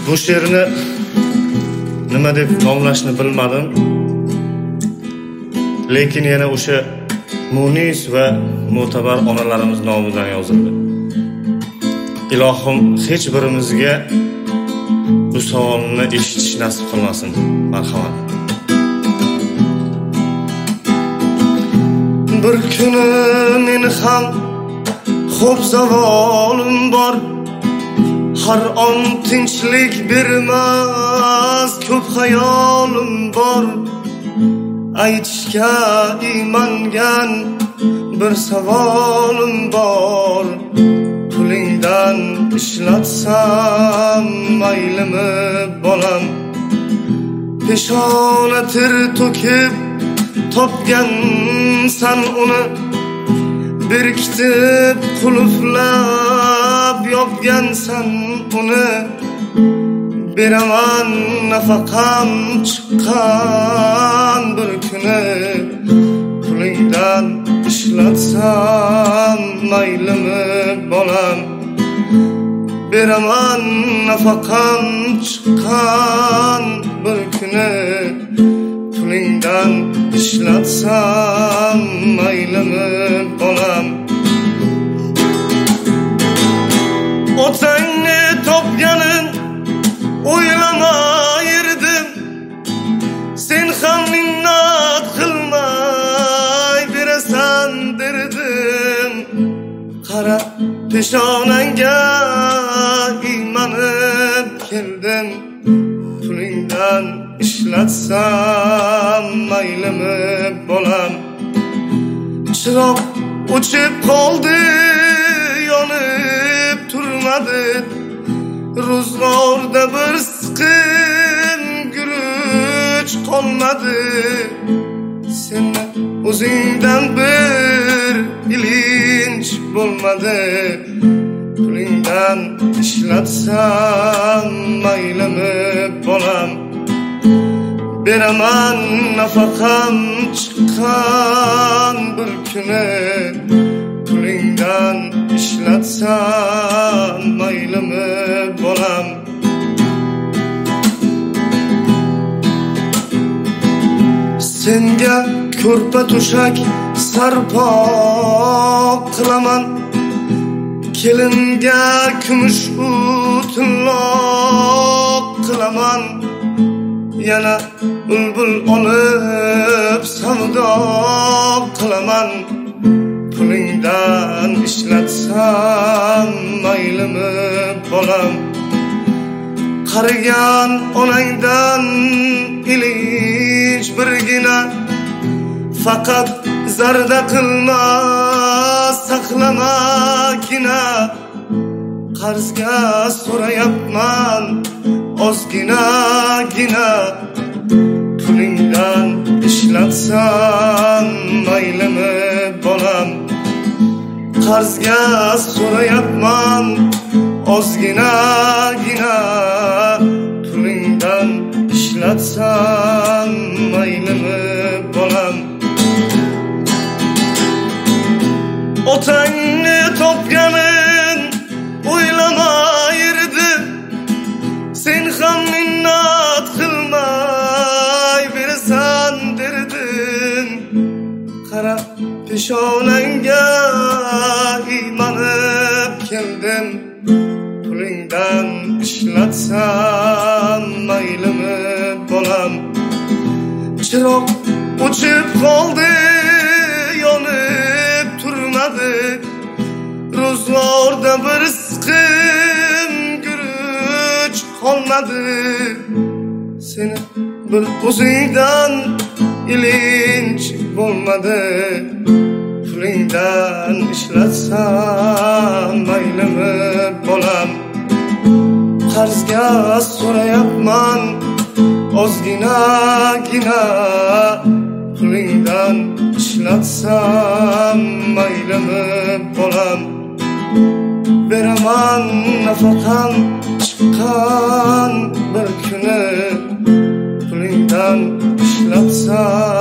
Bu she'rni nima deb nomlashni bilmadim. Lekin yana o'sha munis va mo'tabar onalarimiz nomidan yozildi. Ilohim hech birimizga bu savolni eshitish nasib qilmasin. Marhamat. Bir kuni men ham xo'p zavolim bor. Har on tinchlik bermas ko'p xayolim bor. Aytishga iymangan bir savolim bor. Pulingdan ishlatsam maylimi bolam? Peshona ter to'kib topgansan uni, berkitib qulflab yopgansan uni. Beraman nafaqam chiqqan bir kuni, pulingdan ishlatsam maylimi bolam? Beraman nafaqam chiqqan bir kuni, pulingdan ishlatsam maylimi bolam? Otangni topganin o'ylamayirdim, sen ham minnat qilmay berasan derdim. Qara peshonangga iymanib keldim, pulingdan ishlatsam maylimi bolam? Chiroq o'chib qoldi, yonib turmadi, ro'zg'orda bir siqim guruch qolmadi. Seni o'zingdan bir ilinj bo'lmadi, pulingdan ishlatsam maylimi bolam? Beraman nafaqam chiqqan bir kuni, pulingdan ishlatsam maylimi bolam? Senga ko'rpa to'shak sarpo qilaman, kelinga kumush o'tinloq qilaman. Yana bulbul olib savdo qilaman, pulingdan ishlatsam maylimi bolam? Qarigan onangdan ilinj birgina, faqat zarda qilma saqlamagina. Qarzga so'rayapman ozginagina, pulingdan ishlatsam maylimi bolam? Qarzga so'rayapman ozginagina, pulingdan ishlatsam maylimi bolam? Otangni topganin o'ylamayirdim, sen ham minnat qilmay berasan derdim. Qara peshonangga iymanib keldim, pulingdan ishlatsam maylimi bolam? Chiroq o'chib qoldi, yonib turmadi, ro'zg'orda bir siqim guruch qolmadi. Seni bir o'zingdan ilinj bo'lmadi, pulingdan ishlatsam maylimi bolam? Qarzga so'rayapman ozginagina, pulingdan ishlatsam maylimi bolam? Beraman nafaqam chiqqan bir kuni, pulingdan ishlatsam